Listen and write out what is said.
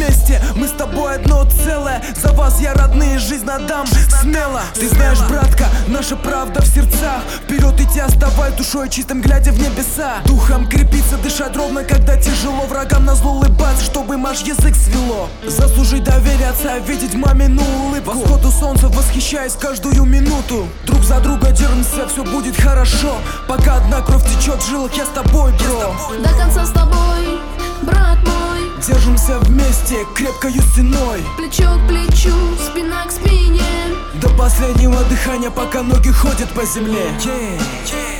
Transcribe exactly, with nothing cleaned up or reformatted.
вместе, мы с тобой одно целое. За вас я, родные, жизнь отдам смело. Ты знаешь, братка, наша правда в сердцах. Вперед идти, оставай душой чистым, глядя в небеса. Духом крепиться, дышать ровно, когда тяжело. Врагам назло улыбаться, чтобы маш язык свело. Заслужить доверие отца, видеть мамину улыбку. Восходу солнца восхищаясь каждую минуту. Друг за друга держимся, все будет хорошо. Пока одна кровь течет в жилах, я с тобой, бро. До конца с тобой, брат мой. Держимся вместе, крепкою стеной. Плечо к плечу, спина к спине. До последнего дыхания, пока ноги ходят по земле. yeah, yeah.